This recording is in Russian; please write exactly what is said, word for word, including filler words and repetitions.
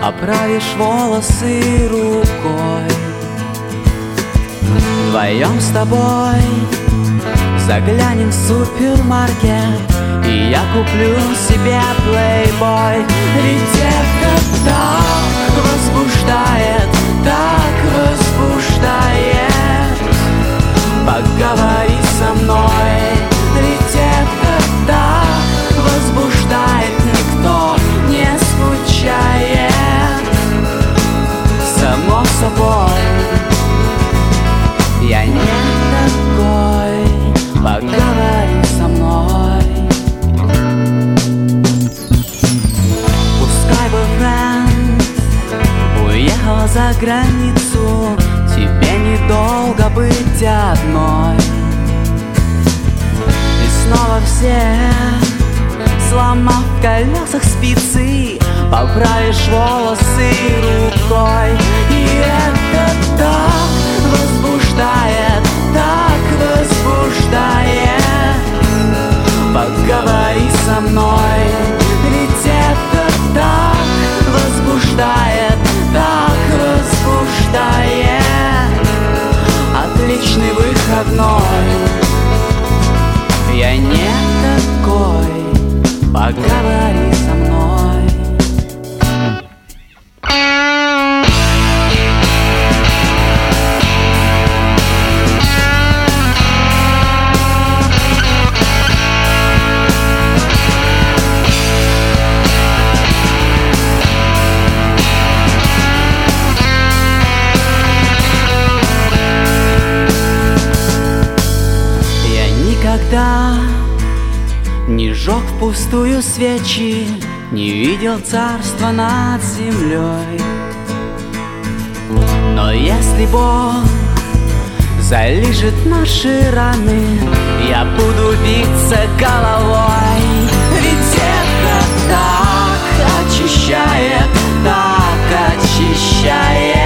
поправишь волосы рукой. Вдвоем с тобой заглянем в супермаркет, и я куплю себе плейбой. Ведь это так возбуждает, так возбуждает. Поговори со мной, ведь это так возбуждает. Никто не скучает, само собой. Я не такой, поговори со мной. Пускай бойфренд уехал за границу, тебе недолго быть одной. И снова все, сломав в колесах спицы, поправишь волосы рукой. И это так возбуждает, так возбуждает. Поговори со мной, ведь это так возбуждает, так возбуждает. Отличный выходной. Я не такой, поговори со мной. Никогда не жег впустую свечи, не видел царства над землей. Но если Бог залижет наши раны, я буду биться головой. Ведь это так очищает, так очищает.